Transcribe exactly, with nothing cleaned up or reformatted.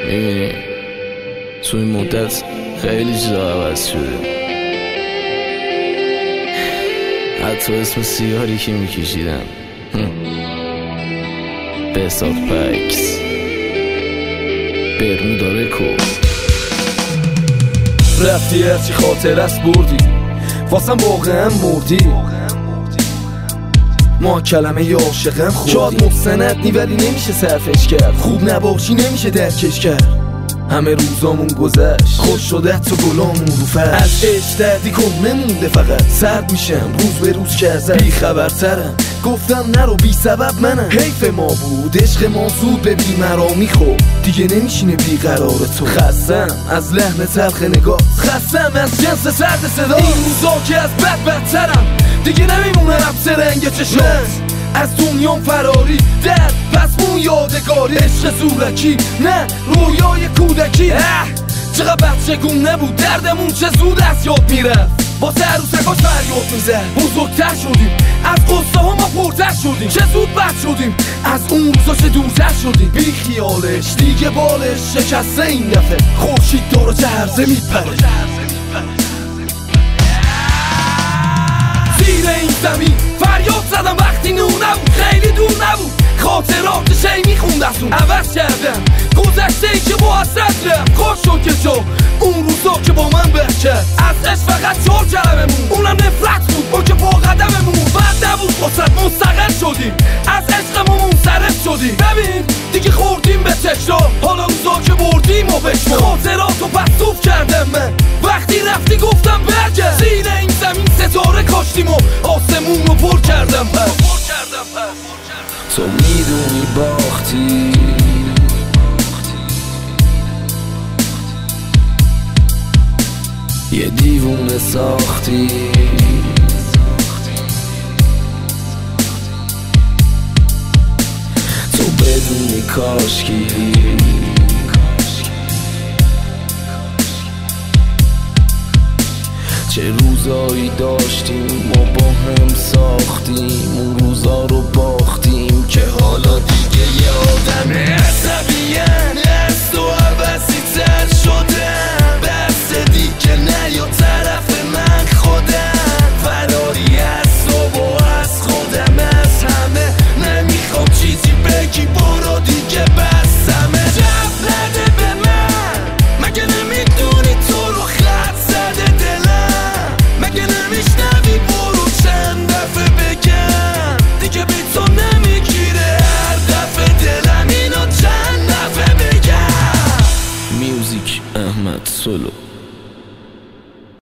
میبینی تو این مدت خیلی چیزا عوض شده، حتی اسم سیگاری که میکشیدم بسات پکس برمودا رکورد. رفتی هرچی خاطر است بردی، واسم واقعا مردی. ما کلمه ی عاشقم خوردی. شاید مستند نی ولی نمیشه صرفش کرد، خوب نباشی نمیشه درکش کرد. همه روزامون گذشت، خوش شده تو گلامون رو فرش. از عشق دردی کن نمونده، فقط سرد میشم روز به روز که ازت بی خبرترم. گفتم نرو بی سبب منم، حیف ما بود عشق ما زود به بی مرامی خورد. دیگه نمیشینه بی قرار تو. خستم از لحن تلخ نگاه، خستم از جنس سرد صدا. این روزا که از بد بدترم، دیگه نمیمونم سرنگ چشم. از دنیام فراری درد پس مون یادگاری. عشق زورکی نه رویای کودکی. چقدر بچگونه بود دردمون، چه زود از یاد میرفت. با عروسکاش فریاد میزد بزرگتر شدیم، از قصه ها ما پرتر شدیم. چه زود بد شدیم از اون روزا، چه دورتر شدیم. بی خیالش دیگه بالش شکسته این دفعه. خورشید داره چه هرزه میپره زیر این زمین. فریاد زدم وقتی نور نبود، خیلی دور نبود. خاطرات شی میخوند از اون عوض کردم، گذشته ای که با حسرت رفت. خوش شد که جا اون روزا که با من برکرد. از عشق فقط چهار کلمه مون، اونم نفرت بود ما که با قدممون. بعد نبود واسط مستقل شدیم، از عشقمون منصرف شدیم. ببین دیگه خوردیم به تکرار، حالا روزا که بردیم و بشمار. خاطراتو پستوف کردم من، وقتی رفتی گفتم برگرد. زیر این زمین ستاره کاشتیم و آسمون رو پر کردم پس. تو میدونی باختی، یه دیوونه ساختی. تو بدونی کاشکی چه روزایی داشتیم ما با هم ساختیم. اون روزا رو باختیم که حالا دیگه یادم عصبیان از تو عوضی تر شدم. بس دیگه نه یا طرف من خودم، فراری از تو و از خودم. از همه نمیخوام چیزی بگی، برو دیگه بسمه. جب نده به من، مگه نمیدونی تو رو خط زده دلم. مگه نمیشنوی برو چند دفعه بگم، دیگه بی تو نمیگیره هر دفعه دلم اینو چند دفعه بگم. میوزیک احمد سولو.